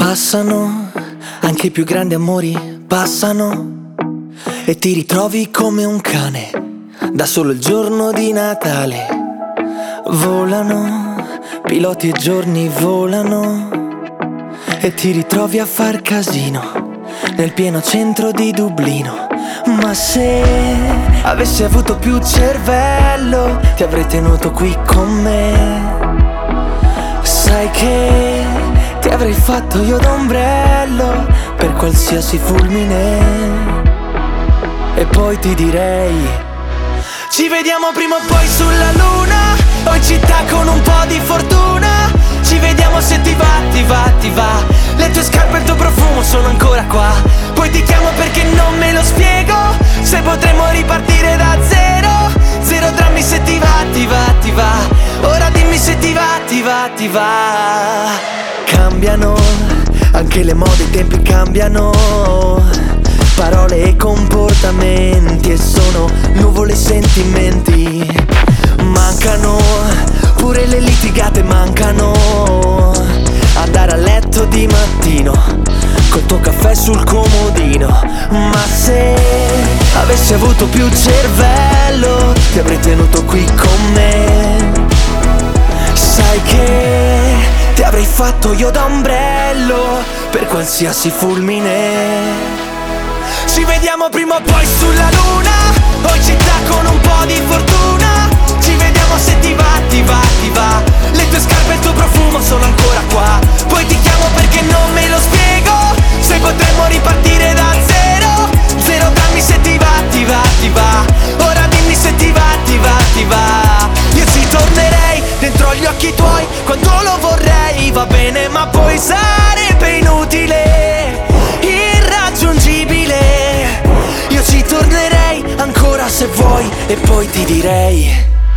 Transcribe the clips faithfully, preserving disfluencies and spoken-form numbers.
Passano, anche i più grandi amori passano, e ti ritrovi come un cane, da solo il giorno di Natale. Volano, piloti e giorni volano, e ti ritrovi a far casino nel pieno centro di Dublino. Ma se avessi avuto più cervello, ti avrei tenuto qui con me. Sai che ti avrei fatto io d'ombrello per qualsiasi fulmine. E poi ti direi: ci vediamo prima o poi sulla luna, o in città con un po' di fortuna. Ci vediamo se ti va, ti va, ti va. Le tue scarpe e il tuo profumo sono ancora qua. Poi ti chiamo perché non me lo spiego, se potremmo ripartire da zero. Zero drammi se ti va, ti va, ti va. Ora dimmi se ti va, ti va, ti va. Cambiano, anche le mode, i tempi cambiano. Parole e comportamenti, e sono nuvole e sentimenti. Mancano, pure le litigate mancano. Andare a letto di mattino col tuo caffè sul comodino. Ma se avessi avuto più cervello, ti avrei tenuto qui con me. Sai che ti avrei fatto io d'ombrello per qualsiasi fulmine. Ci vediamo prima o poi sulla luna, o in città con un po' di fortuna. Ci vediamo se ti va, ti va, ti va. Le tue scarpe e il tuo profumo sono ancora qua. Poi ti chiamo perché non me lo spiego, se potremmo ripartire da zero. Zero dammi se ti va, ti va, ti va. Ora dimmi se ti va, ti va, ti va. Io ci tornerei dentro gli occhi tuoi quando lo vorrei. Va bene ma poi sarebbe inutile, irraggiungibile. Io ci tornerei ancora se vuoi, e poi ti direi: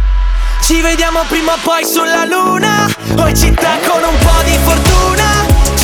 ci vediamo prima o poi sulla luna, o in città con un po' di fortuna.